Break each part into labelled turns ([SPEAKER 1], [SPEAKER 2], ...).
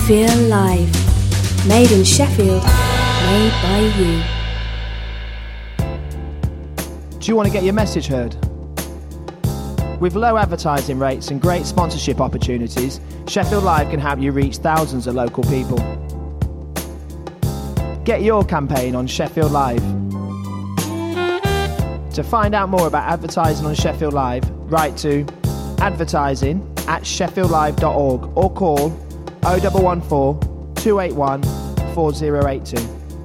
[SPEAKER 1] Feel Live. Made in Sheffield, made by you.
[SPEAKER 2] Do you want to get your message heard? With low advertising rates and great sponsorship opportunities, Sheffield Live can help you reach thousands of local people. Get your campaign on Sheffield Live. To find out more about advertising on Sheffield Live, write to advertising@sheffieldlive.org or call 0114 281 4082.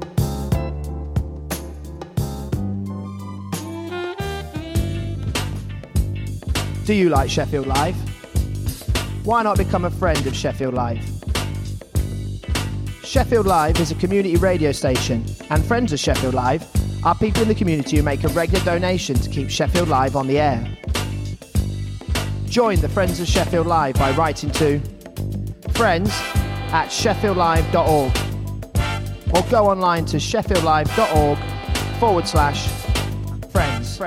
[SPEAKER 2] Do you like Sheffield Live? Why not become a friend of Sheffield Live? Sheffield Live is a community radio station, and friends of Sheffield Live are people in the community who make a regular donation to keep Sheffield Live on the air. Join the Friends of Sheffield Live by writing to friends@sheffieldlive.org or go online to sheffieldlive.org/friends.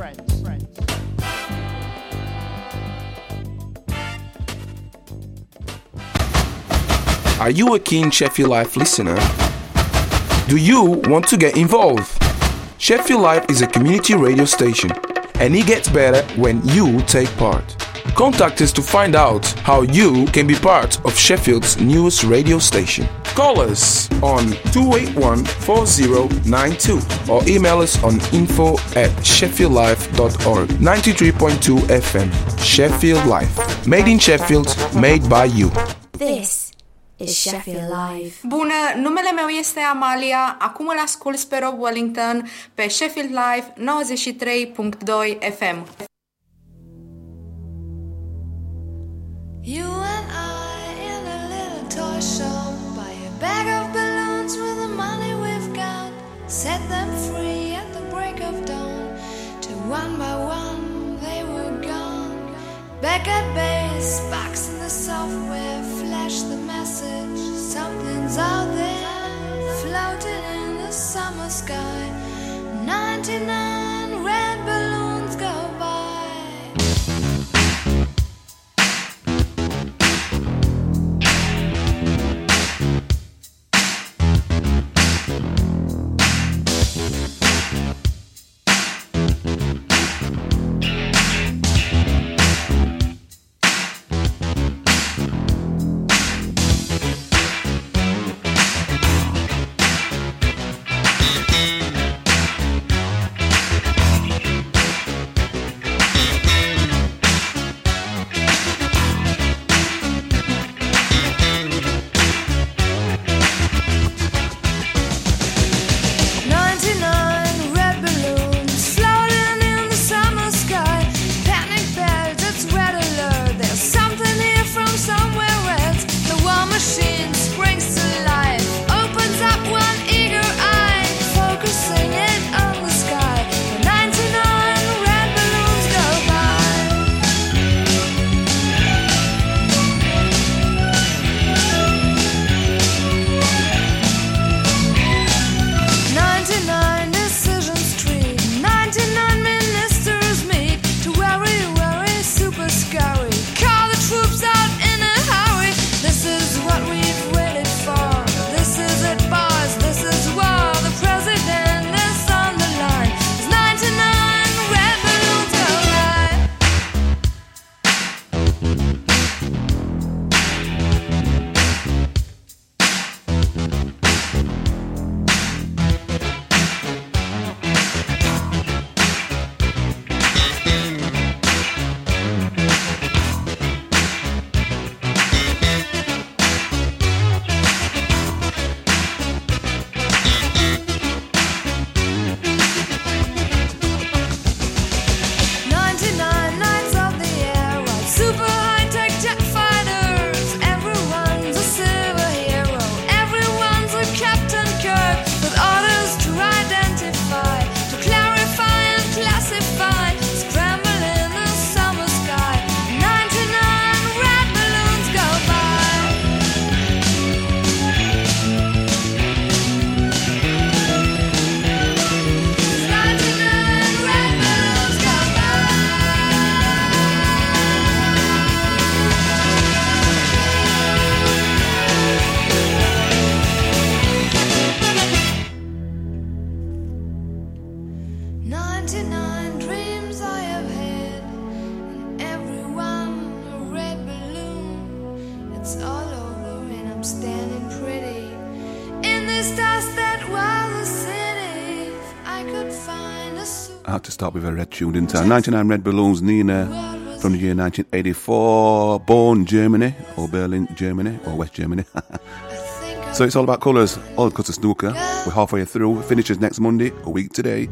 [SPEAKER 3] Are you a keen Sheffield Live listener? Do you want to get involved? Sheffield Live is a community radio station, and it gets better when you take part. Contact us to find out how you can be part of Sheffield's newest radio station. Call us on 281-4092 or email us on info@sheffieldlive.org. 93.2 FM, Sheffield Live. Made in Sheffield, made by you.
[SPEAKER 1] This is Sheffield Live.
[SPEAKER 4] Bună, numele meu este Amalia, acum îl ascult pe Rob Wellington pe Sheffield Live 93.2 FM.
[SPEAKER 5] You and I in a little toy shop, buy a bag of balloons with the money we've got, set them free at the break of dawn, till one by one they were gone. Back at base, box in the software, flash the message, something's out there, floating in the summer sky. 99 red balloons go by. just ask that while the city, if I could find a
[SPEAKER 6] I had to start with a red tune, didn't I? 99 Red Balloons, Nina, from the year 1984, born Germany, or Berlin, Germany, or West Germany. So it's all about colours, all because of snooker. We're halfway through, finishes next Monday, a week today.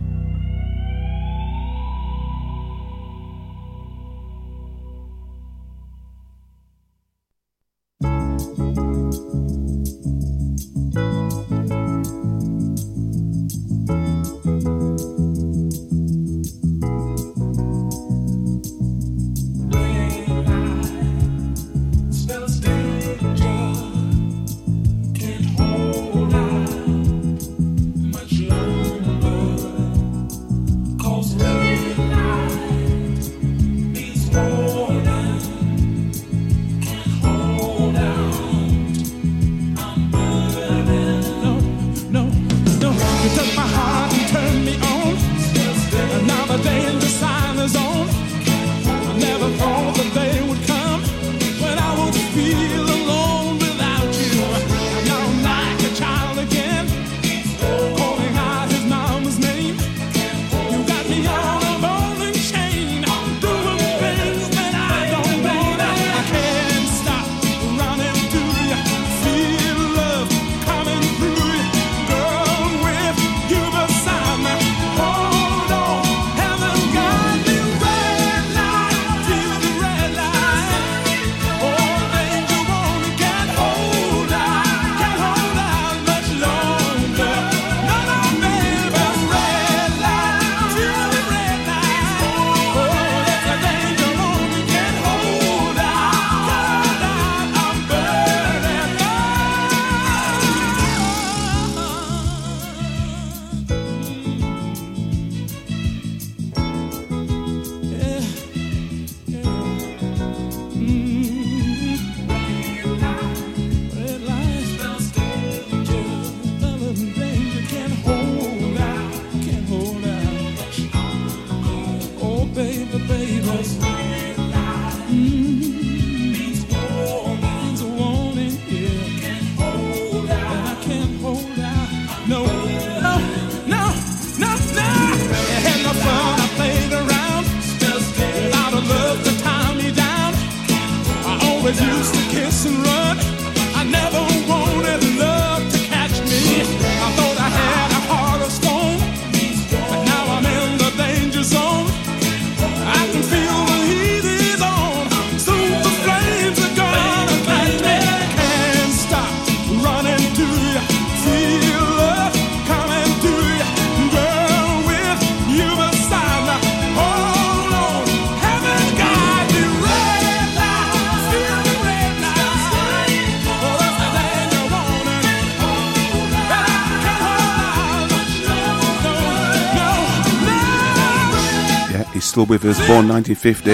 [SPEAKER 6] Still with us, born 1950,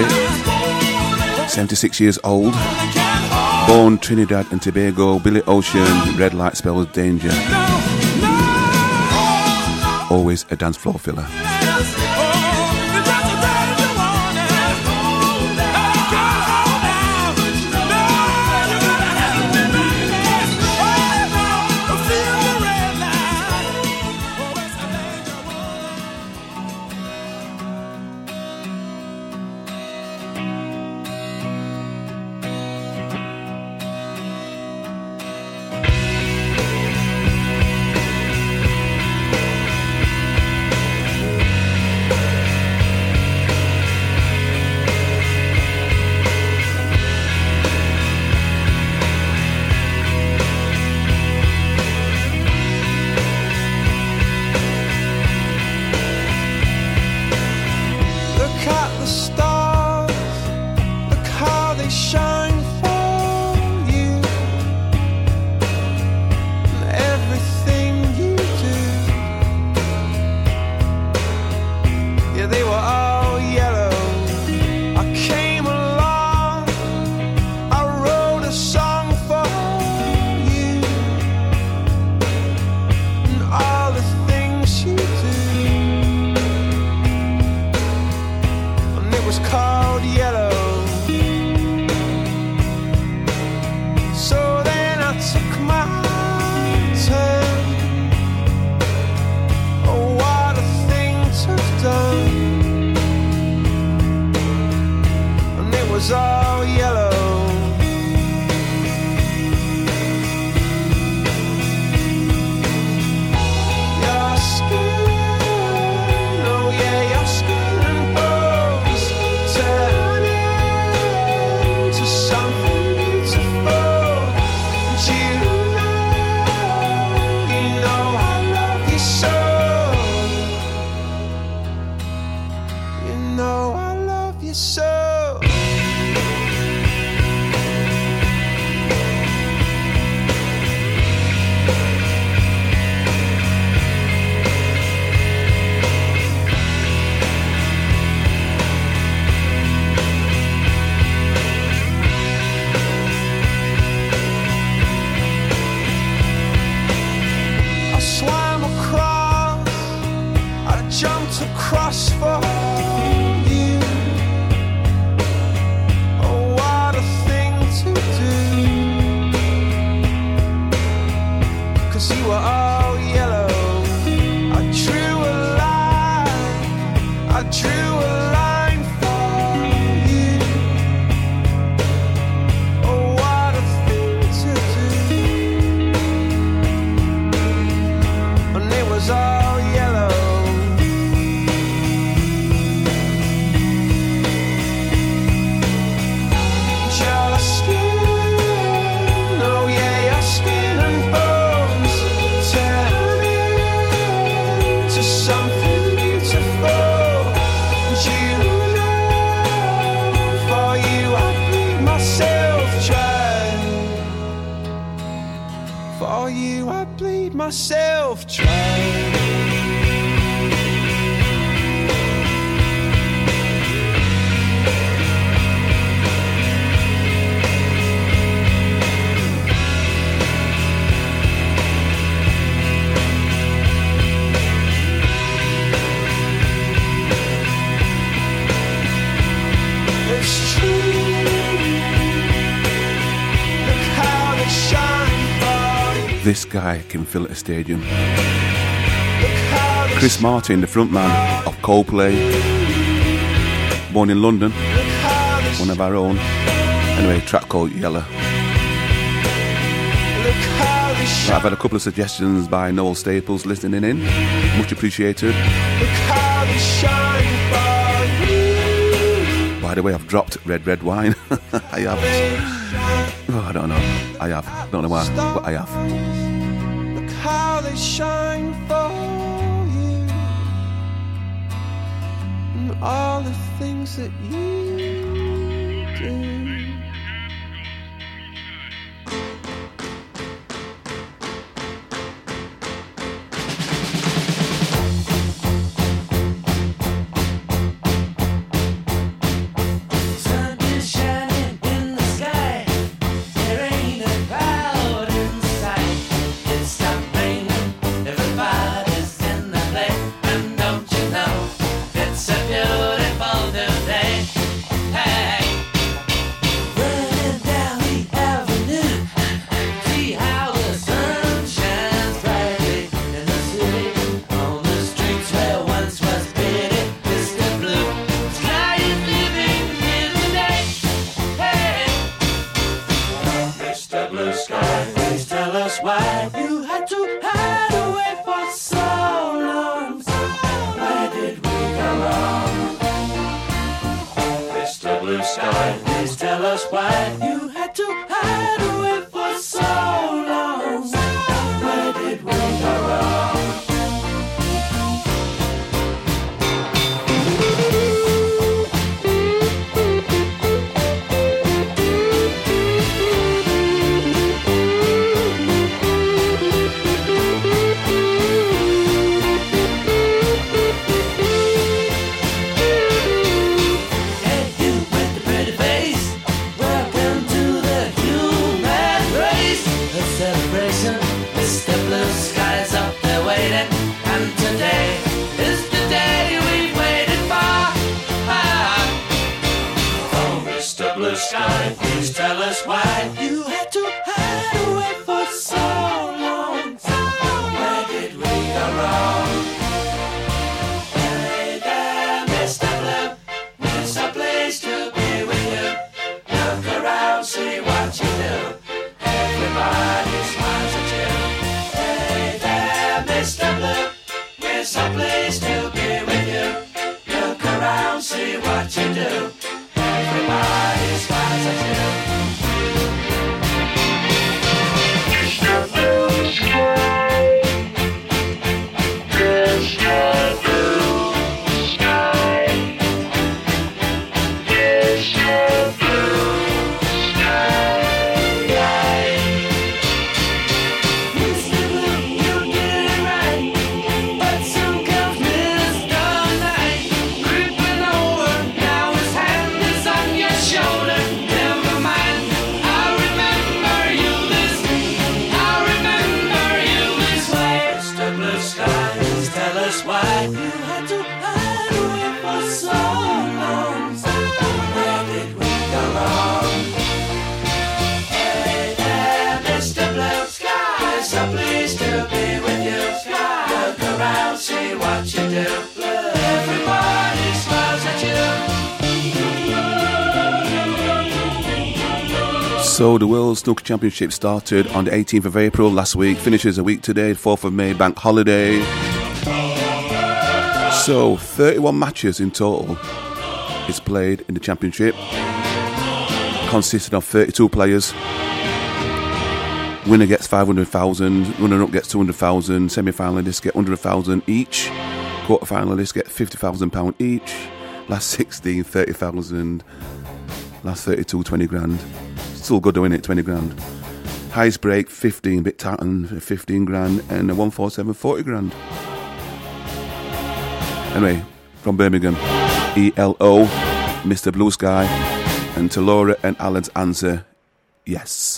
[SPEAKER 6] 76 years old, born Trinidad and Tobago, Billy Ocean, red light spells danger, always a dance floor filler.
[SPEAKER 7] to cross for you. Oh, what a thing to do. 'Cause you were all yellow. I drew a line, I drew a line for you. Oh, what a thing to do. And it was all yellow. Your skin, oh yeah, your skin and bones turn into something beautiful. And you know, for you I bleed myself dry. For you I bleed myself dry. It's true. Look how they shine for you.
[SPEAKER 6] This guy can fill a stadium.
[SPEAKER 7] Look how they
[SPEAKER 6] Chris Martin, the frontman of Coldplay, born in London,
[SPEAKER 7] look how they
[SPEAKER 6] one of our own. Anyway, track called Yellow.
[SPEAKER 7] look how they
[SPEAKER 6] I've had a couple of suggestions by Noel Staples listening in. Much appreciated.
[SPEAKER 7] look how they shine for you.
[SPEAKER 6] By the way, I've dropped Red Wine. I have. Oh, I don't know. I have. Don't know why, but I have.
[SPEAKER 7] Look how they shine for you. And all the things that you do.
[SPEAKER 8] Sun is shining in the sky. There ain't a cloud in sight. It stopped raining. Everybody's in the play. And don't you know it's a beautiful new day? Hey, running down the avenue. See how the sun shines brightly in the city. On the streets where once was pity, Mr. Blue Sky is living in the day. Hey, Mr. Blue Sky, please tell us why you had to hide away for so long. Where did we go wrong? Mr. Blue Sky, please tell us why you had to hide away for so long. Where did we go wrong? Hey, you with the pretty face, welcome to
[SPEAKER 6] So the World Snooker Championship started on the 18th of April last week, finishes a week today, 4th of May, bank holiday. So 31 matches in total is played in the championship, consisting of 32 players. Winner gets 500,000, runner-up gets 200,000, semi-finalists get 100,000 each, quarter-finalists get £50,000 each, last 16, 30,000, last 32, 20 grand. Still good though, innit? 20 grand. Highest break, 15, bit tartan, 15 grand, and a 147, 40 grand. Anyway, from Birmingham, ELO, Mr. Blue Sky, and to Laura and Alan's answer, yes.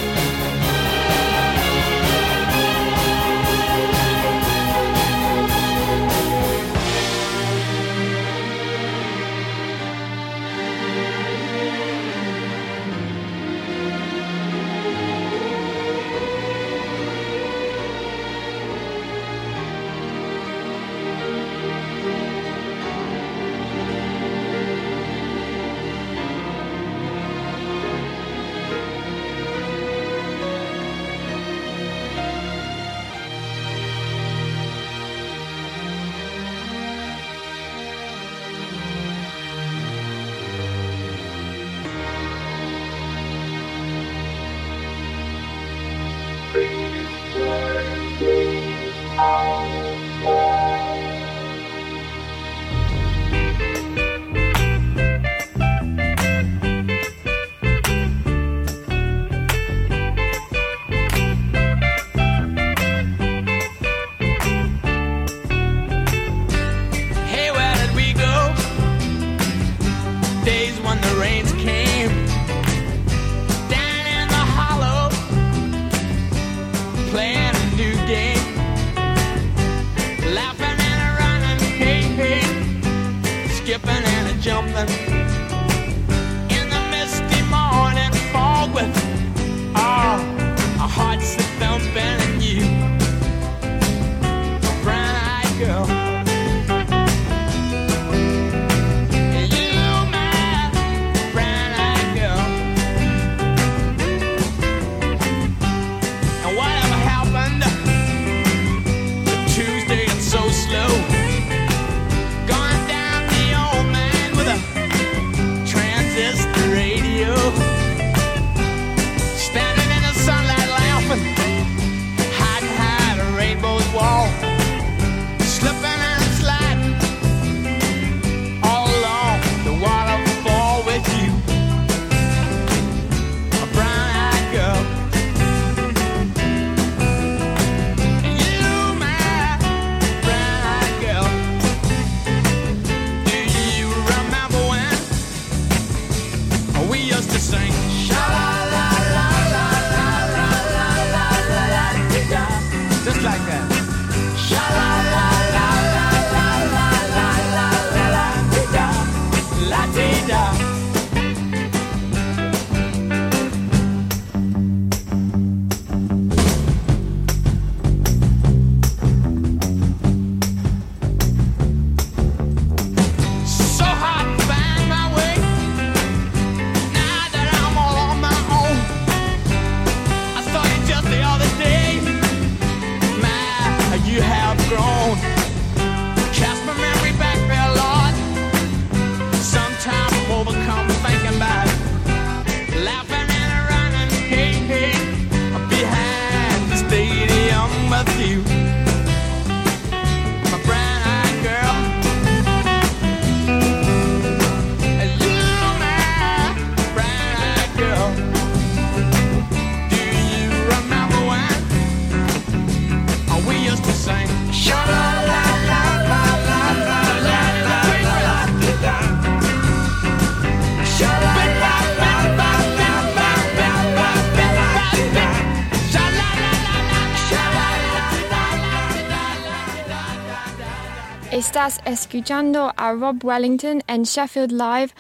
[SPEAKER 9] Estás escuchando a Rob Wellington en Sheffield Live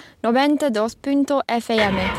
[SPEAKER 9] 92.fm.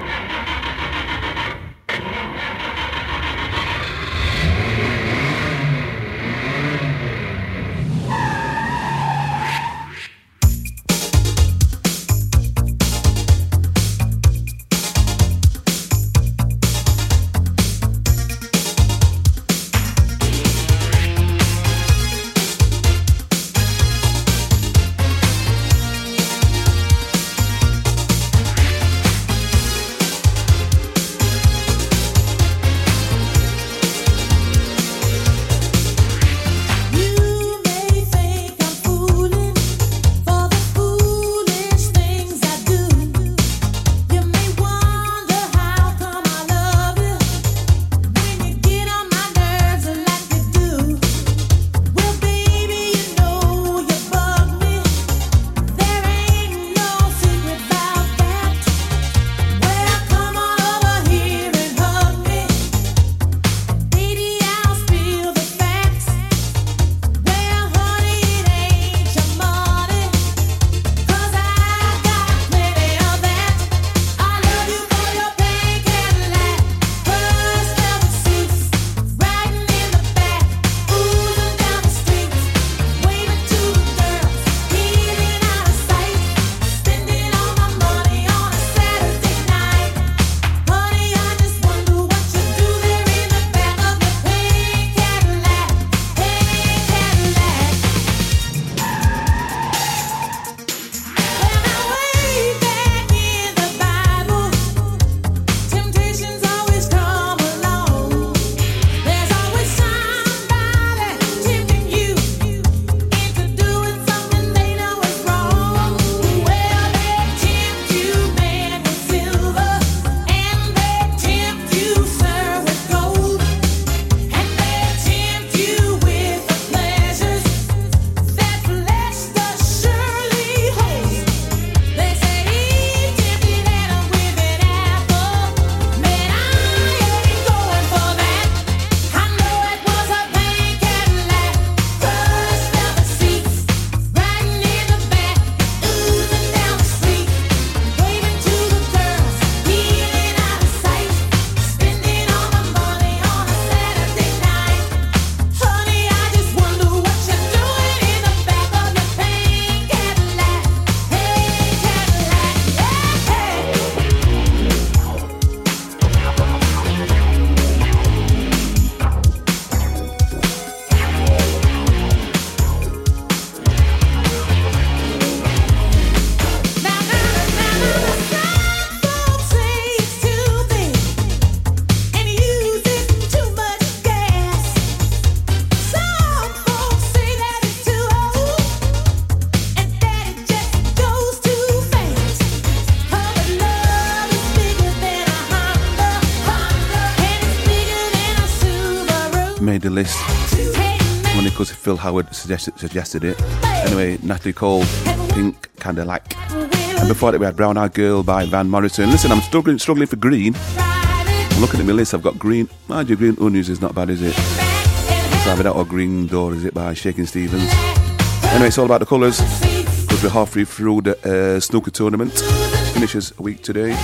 [SPEAKER 6] list. Only because Phil Howard suggested it. Anyway, Natalie Cole, Pink Cadillac. And before that we had Brown Eyed Girl by Van Morrison. Listen, I'm struggling for green. I'm looking at my list, I've got green. Mind you, Green Onions is not bad, is it? It's either that or Green Door, is it, by Shakin' Stevens. Anyway, it's all about the colours. Because we're halfway through the snooker tournament. Finishes a week today.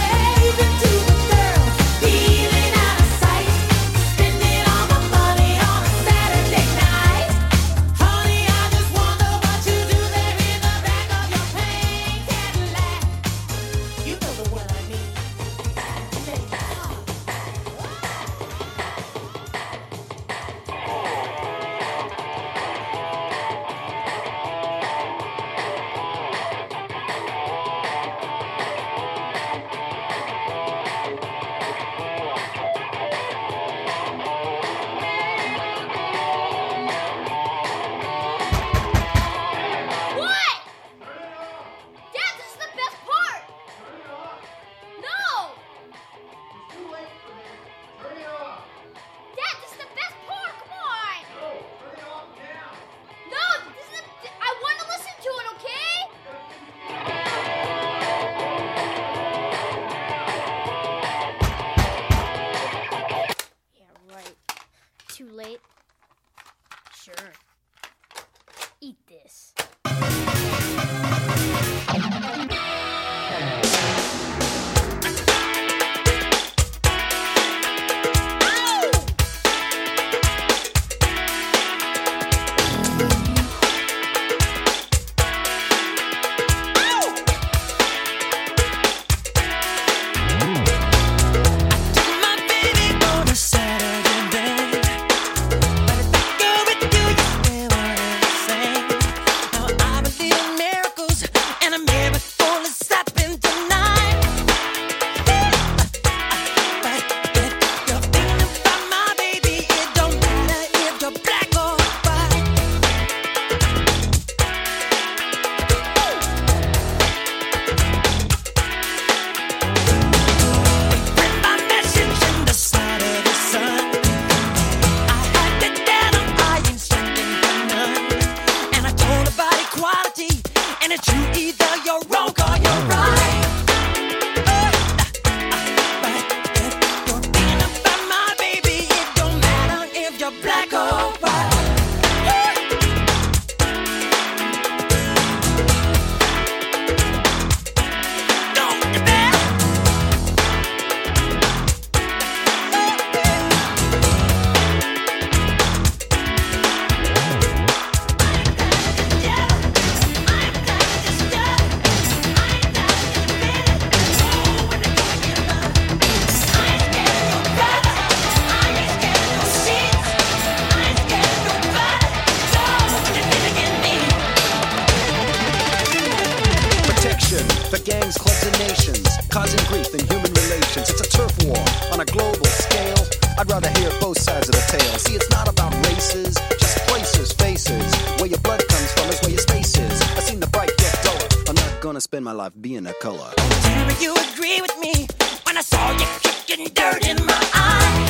[SPEAKER 10] Spend my life being a color.
[SPEAKER 8] Tell you agree with me when I saw you kicking dirt in my eye.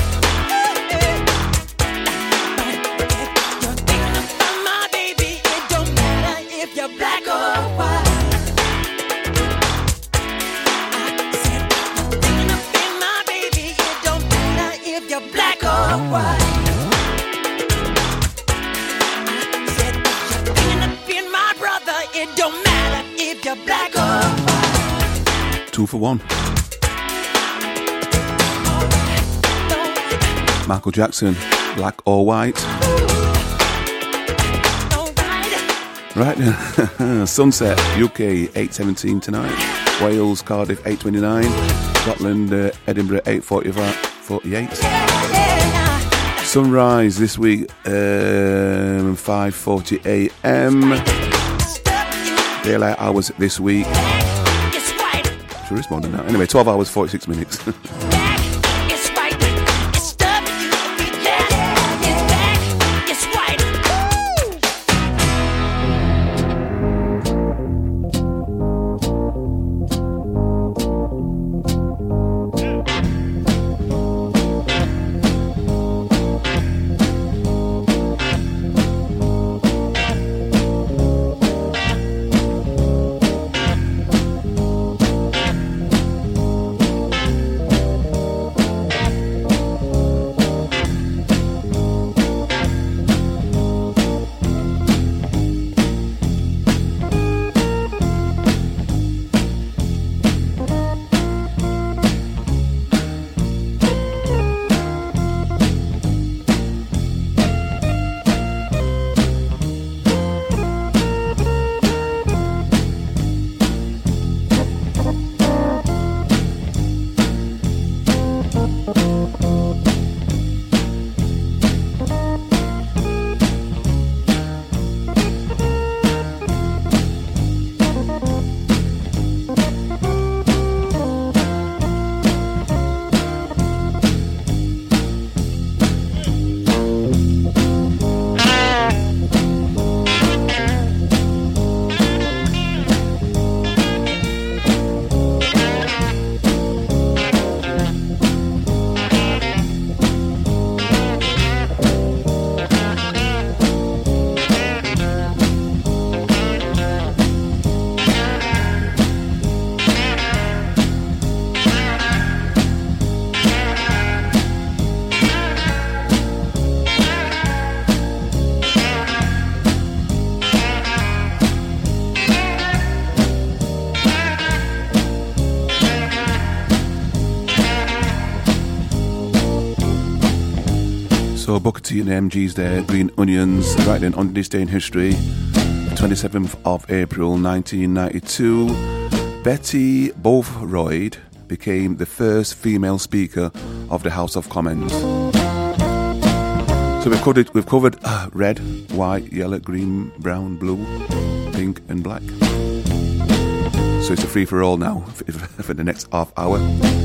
[SPEAKER 8] You're thinking about my baby. It don't matter if you're black or white. I said you're thinking about my baby. It don't matter if you're black or white. I said you're thinking about my brother. It don't matter if you're black or white.
[SPEAKER 6] 2 for 1. Michael Jackson, Black or White. Right now, Sunset, UK, 8:17 tonight. Wales, Cardiff, 8:29. Scotland, Edinburgh, 8:48. Sunrise this week, 5:40 a.m. Daylight hours this week. Sure, it's more than that. Anyway, 12 hours, 46 minutes. So Booker T and the MGs there, Green Onions, right then on this day in history, 27th of April 1992, Betty Boothroyd became the first female Speaker of the House of Commons. So we've covered red, white, yellow, green, brown, blue, pink and black. So it's a free-for-all now for the next half hour.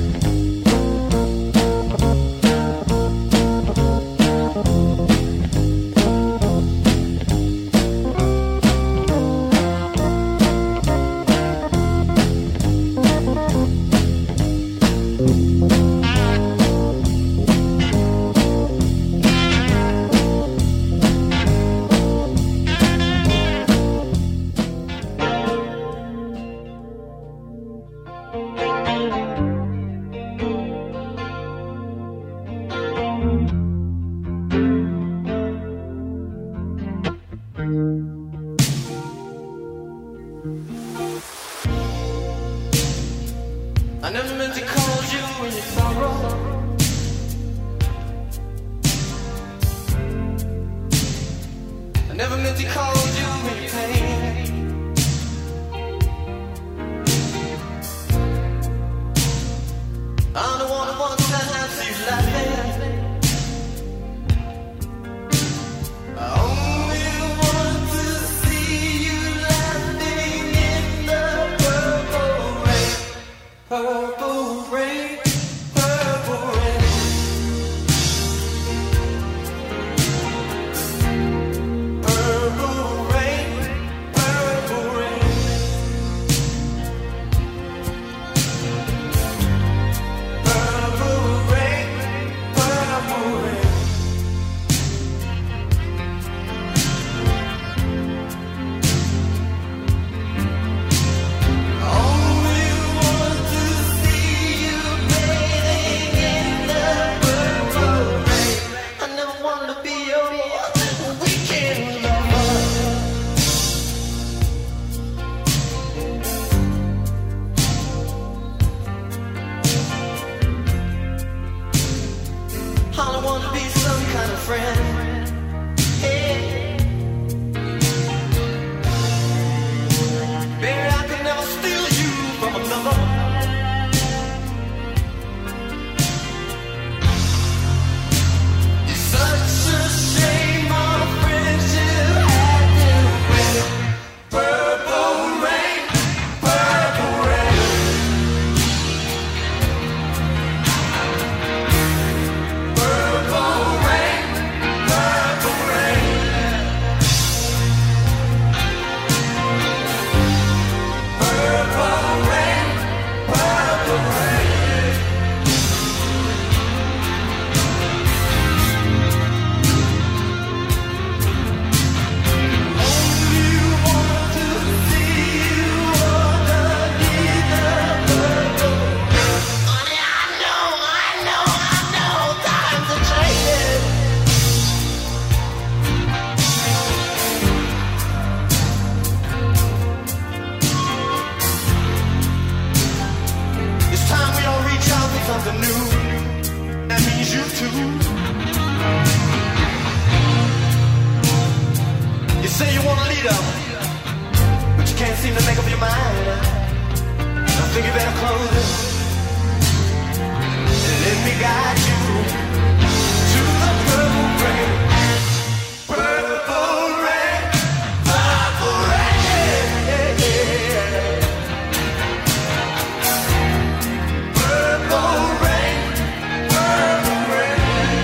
[SPEAKER 8] I never meant to call you in your sorrow. I never meant to call you in your pain. I'm the one who wants to have you laughing. I only want to see you laughing in the purple rain. Purple rain, purple rain. Purple rain, purple rain. Purple rain, purple rain. Only want to see you bathing in the purple rain. I never wanted to be your weekend lover. All I want to be some kind of friend. Hey. Baby, I could never steal you from another. It's such a shame our friendship had to end. Purple rain, purple rain. Purple rain, purple rain. Purple rain, purple rain. Only want to see you underneath the purple rain. Honey, I know, times are changing. It's time we all reach out for something new. That means you too. You say you want a leader, but you can't seem to make up your mind. I think you better close it and let me guide you to the purple rain. Purple rain, purple rain. Purple rain, purple rain.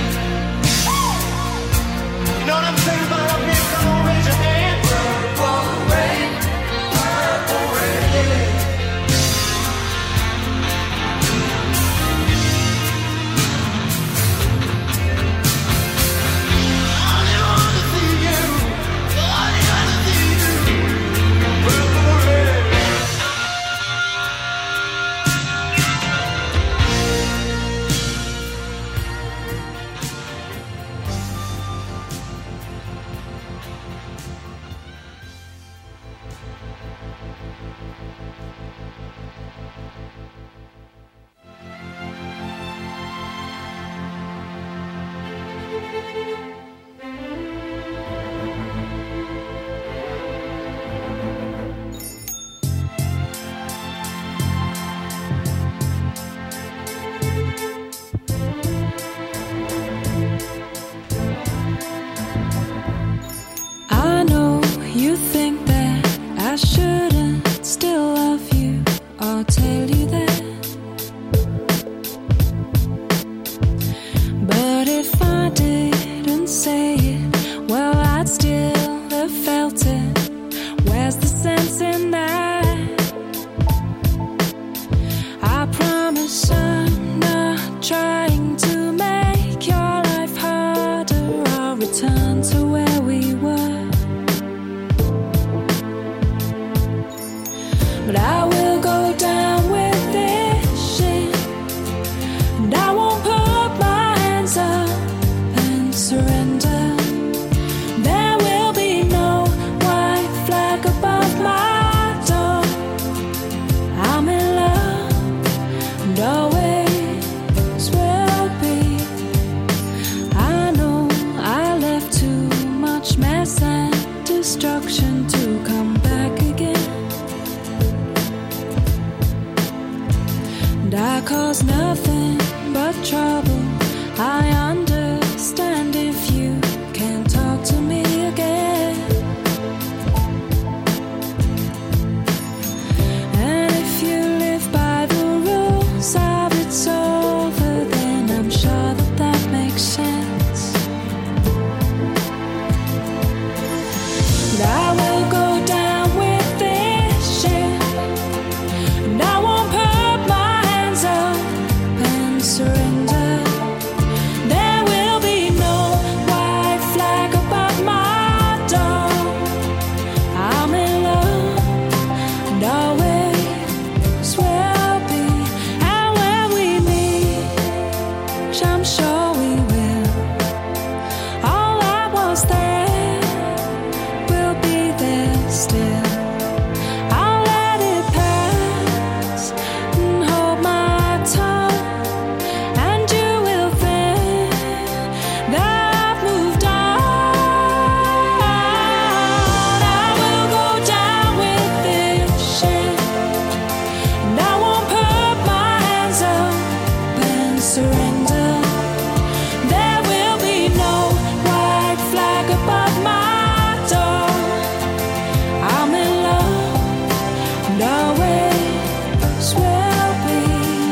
[SPEAKER 8] You know what I'm saying about up here? Come on, raise your hand. Purple rain, purple rain.
[SPEAKER 5] instruction to come back again. And I cause nothing but trouble. I understand if you can't talk to me again. And if you live by the rules of it's over, then I'm sure that that makes sense. And I will go down with this ship, and I won't put my hands up and surrender. There will be no white flag above my door. I'm in love and always will be. And when we meet, which I'm sure we will, all that was there will be there still. I'll let it pass and hold my tongue, and you will think that I've moved on. I will go down with this ship, and I won't put my hands up and surrender. There will be no white flag above my door. I'm in love and always will be.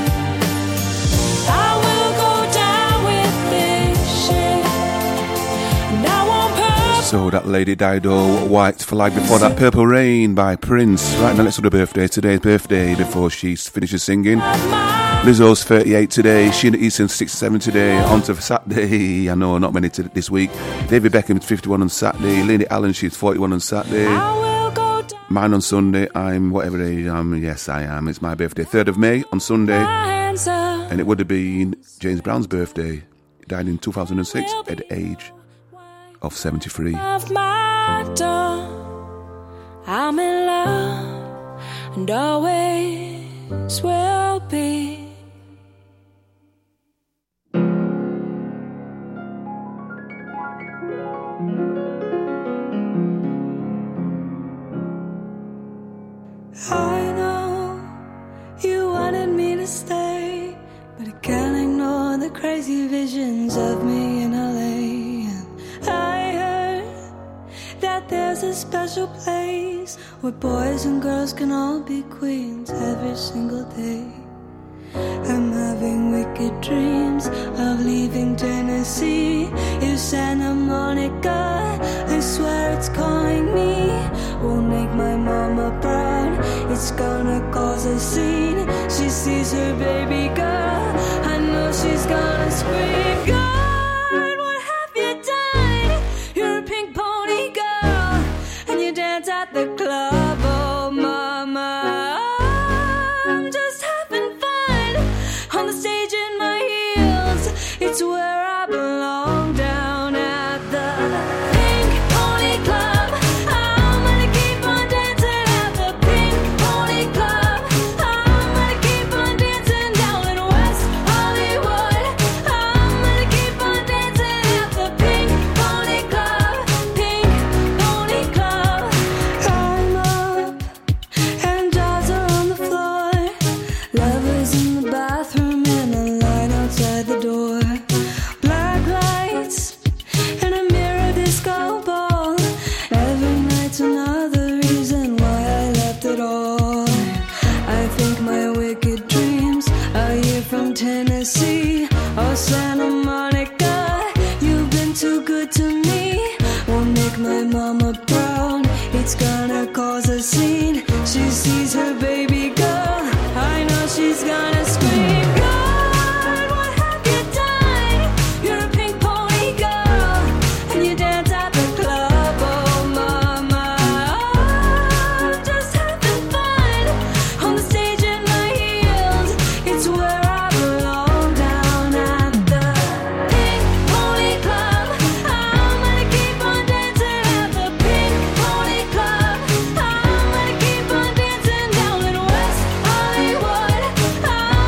[SPEAKER 5] I will go down with this ship, and I won't put
[SPEAKER 6] So that Lady Dido, White Flag, before that Purple Rain by Prince. Right now let's do the birthday. Today's birthday before she finishes singing. Lizzo's 38 today, Sheena Easton 67 today, on to Saturday, I know not many this week. David Beckham 51 on Saturday, Lady Allen, she's 41 on Saturday. Mine on Sunday, I'm whatever age I am, yes I am, it's my birthday. 3rd of May on Sunday,
[SPEAKER 5] hands up.
[SPEAKER 6] and it would have been James Brown's birthday. He died in 2006 at the age of 73.
[SPEAKER 5] Of my door, I'm in love and always will be. I know you wanted me to stay, but I can't ignore the crazy visions of me in LA. And I heard that there's a special place where boys and girls can all be queens every single day. I'm having wicked dreams of leaving Tennessee. If Santa Monica, I swear it's calling me, will make my mama proud. It's gonna cause a scene. She sees her baby girl, I know she's gonna scream. God, what have you done? You're a pink pony girl, and you dance at the club. Oh mama, I'm just having fun on the stage in my heels. It's where I belong, down at the Pink Pony Club. I'm gonna keep on dancing at the Pink Pony Club. I'm gonna keep on dancing down in West Hollywood. I'm gonna keep on dancing at the Pink Pony Club. Pink Pony Club. I'm up and dolls are on the floor. Lovers in the bathroom and a line outside the door. Black lights and a mirror disco ball. Every night's another reason why I left it all. I think my wicked dreams are here from Tennessee or Santa Monica. You've been too good to me, won't make my mama proud. It's gonna cause a scene. She sees her baby girl, I know she's gonna scream. God, what have you done? You're a pink pony girl, and you dance at the club. Oh mama, I'm just having fun on the stage in my heels. It's where I belong, down at the Pink Pony Club. I'm gonna keep on dancing at the Pink Pony Club. I'm gonna keep on dancing down in West Hollywood. I'm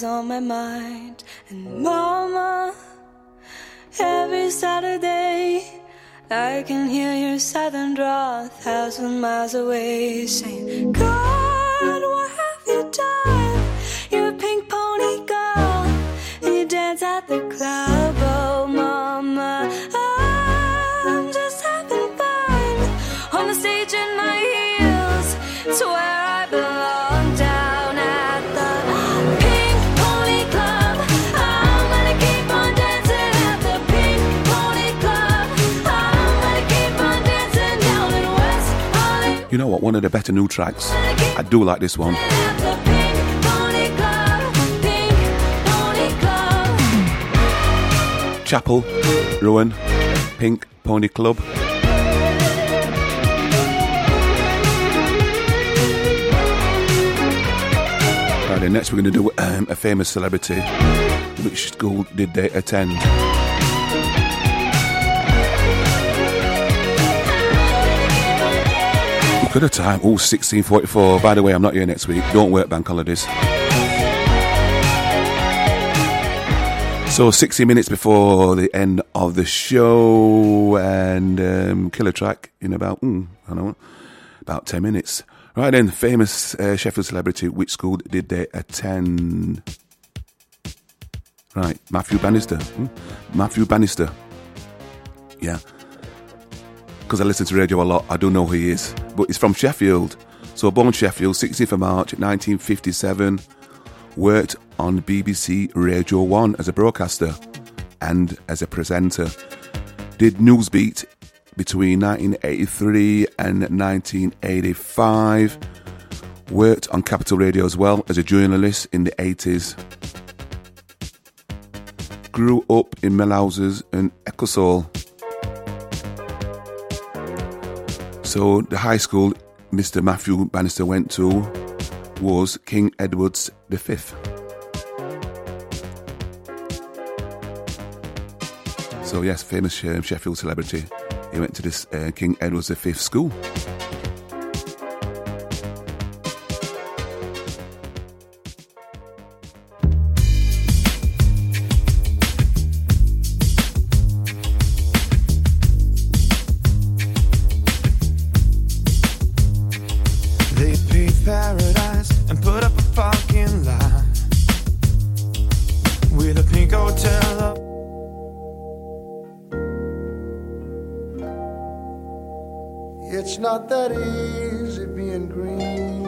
[SPEAKER 10] always on my mind. And Mama, every Saturday I can hear your southern drawl 1,000 miles away, saying, God, what have you done? You're a pink pony girl, and you dance at the club. Oh, Mama, I'm just having fun on the stage in my heels. It's where I belong, down at the Pink Pony Club. I'm gonna keep on dancing at the Pink Pony Club. I'm gonna keep on dancing down in West Hollywood.
[SPEAKER 6] You know what? One of the better new tracks. I do like this one.
[SPEAKER 10] At the Pink Pony Club, Pink Pony Club.
[SPEAKER 6] Chapel, Rowan, Pink Pony Club. Right, then next we're going to do a famous celebrity. Which school did they attend? Look at the time. Oh, 16:44. By the way, I'm not here next week. Don't work bank holidays. So 60 minutes before the end of the show, and killer track in about, about 10 minutes. Right then, famous Sheffield celebrity, which school did they attend? Right, Matthew Bannister. Matthew Bannister. Yeah. Because I listen to radio a lot, I don't know who he is. But he's from Sheffield. So born Sheffield, 16th of March 1957. Worked on BBC Radio 1 as a broadcaster and as a presenter. Did Newsbeat between 1983 and 1985. Worked on Capital Radio as well as a journalist in the 80s. Grew up in Millhouses and Ecclesall. So the high school Mr. Matthew Bannister went to was King Edward's V. So yes, famous Sheffield celebrity. He went to this King Edward's V school.
[SPEAKER 7] They paved paradise and put up a parking lot with a pink hotel up. It's not that easy being green,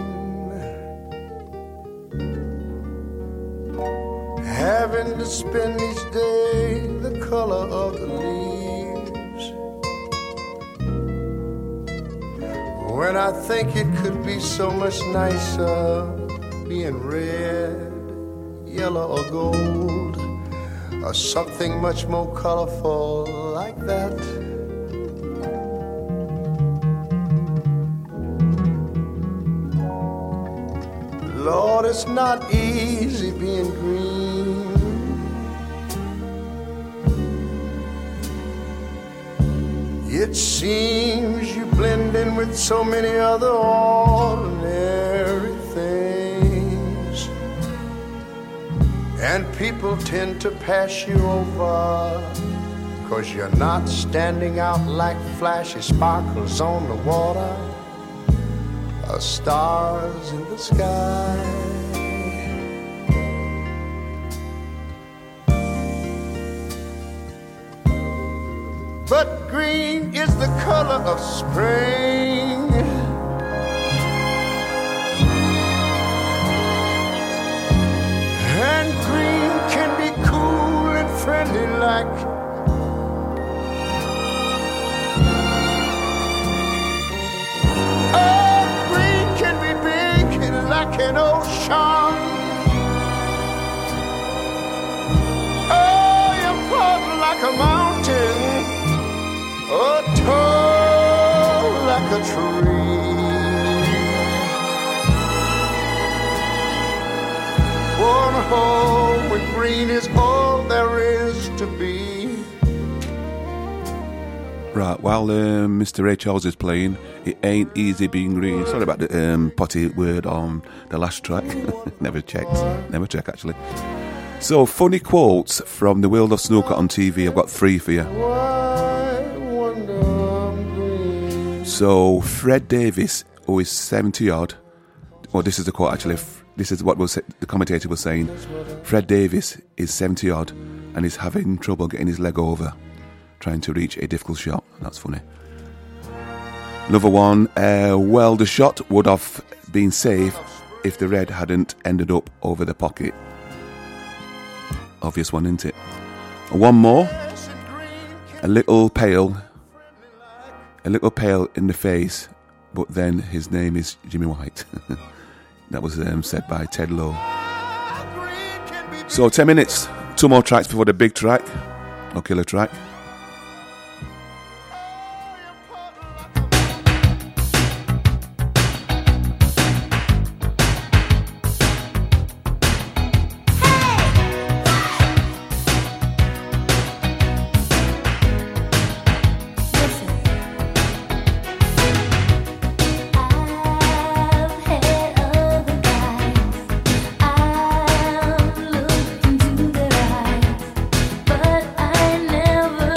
[SPEAKER 7] having to spend each day the color of the leaves. When I think it could be so much nicer being red, yellow or gold, or something much more colorful like that. Lord, it's not easy being green. It seems you blend in with so many other ordinary things, and people tend to pass you over, 'cause you're not standing out like flashy sparkles on the water or stars in the sky. But green is the color of spring, and green can be cool and friendly like like an ocean. Oh, you're floating like a mountain, oh, tall like a tree. One home with green is all there is to be.
[SPEAKER 6] Right, while Mr. Ray Charles is playing, it ain't easy being green. Sorry about the potty word on the last track. Never check actually. So, funny quotes from the world of snooker on TV. I've got 3 for you. So, Fred Davis, who is 70 odd. Well, this is the quote actually. This is what the commentator was saying. Fred Davis is 70 odd and is having trouble getting his leg over, trying to reach a difficult shot. That's funny. Another one, well, the shot would have been safe if the red hadn't ended up over the pocket. Obvious one, isn't it? One more. A little pale in the face, but then his name is Jimmy White. That was said by Ted Lowe. So 10 minutes, 2 more tracks before the big track, or killer track.
[SPEAKER 5] But I never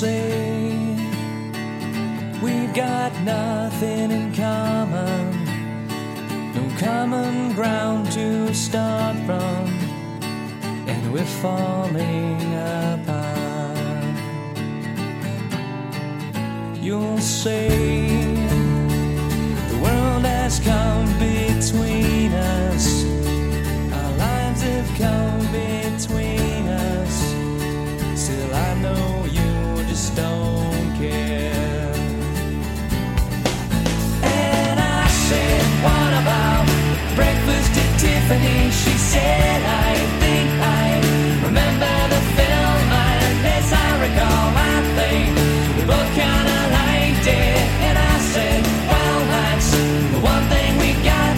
[SPEAKER 8] say we've got nothing in common, no common ground to start from, and we're falling apart. You'll say the world has come between us, our lives have come between us. Still I know you just don't care. And I said, what about breakfast at Tiffany? She said, I think I remember the film, and as I recall, I think we both kinda liked it. And I said, well, that's the one thing we got.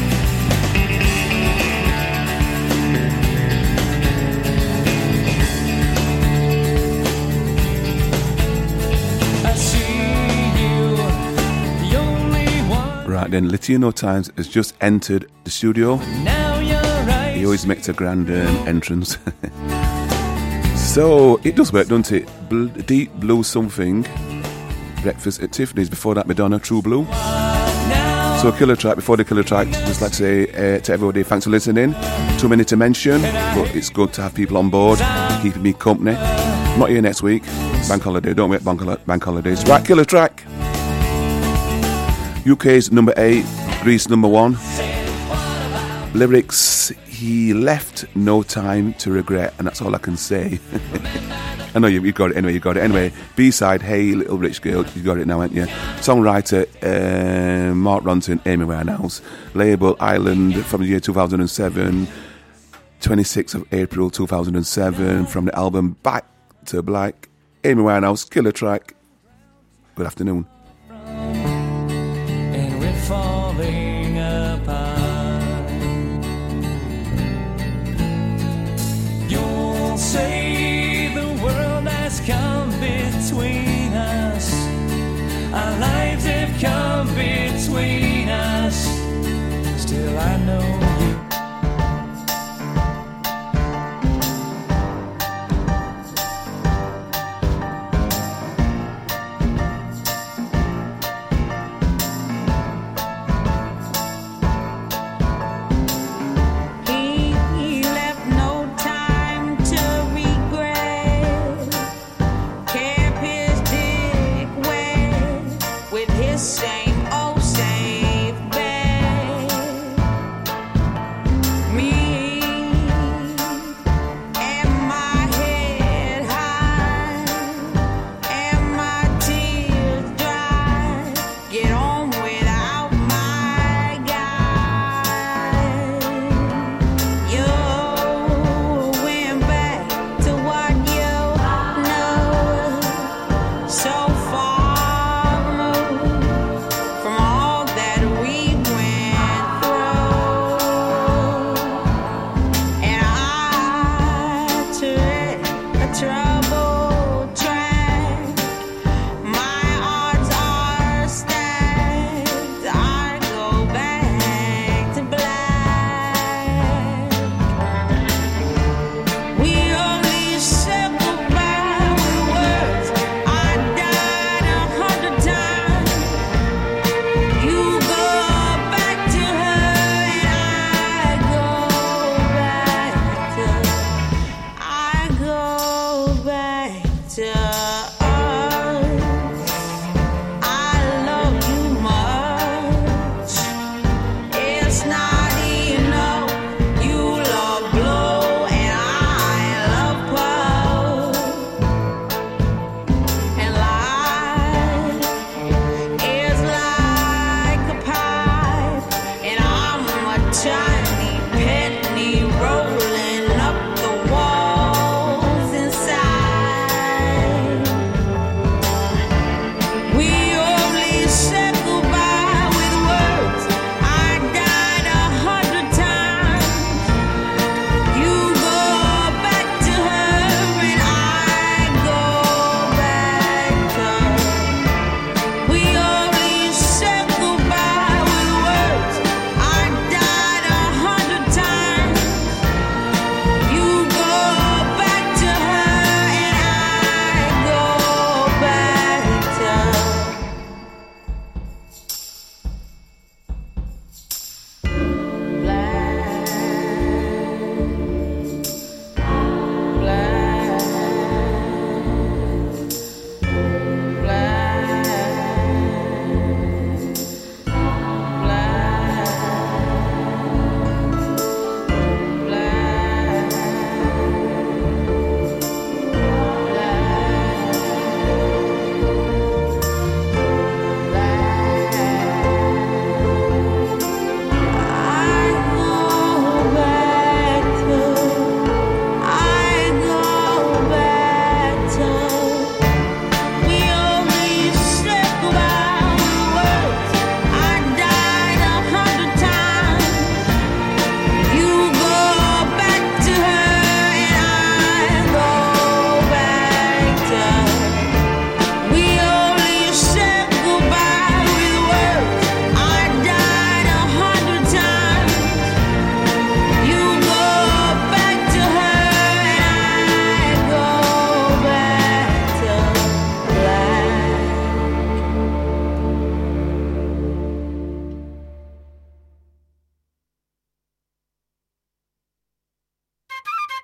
[SPEAKER 8] I see you, the only one.
[SPEAKER 6] Right then, Latino Times has just entered the studio.
[SPEAKER 8] Now you're right.
[SPEAKER 6] He always makes a grand entrance. So, it does work, doesn't it? Deep Blue something. Breakfast at Tiffany's. Before that, Madonna, True Blue. So, killer track. Before the killer track, just like to say to everybody, thanks for listening. Too many to mention, but it's good to have people on board, keeping me company. I'm not here next week. Bank holiday. Don't wait bank holidays. Right, killer track. UK's number 8, Greece number 1. Lyrics, he left no time to regret, and that's all I can say. I know you got it anyway, Anyway, B-side, Hey Little Rich Girl, you got it now, haven't you? Songwriter, Mark Ronson, Amy Winehouse. Label, Island, from the year 2007. 26th of April 2007, from the album Back to Black. Amy Winehouse, killer track. Good afternoon.
[SPEAKER 8] And we're falling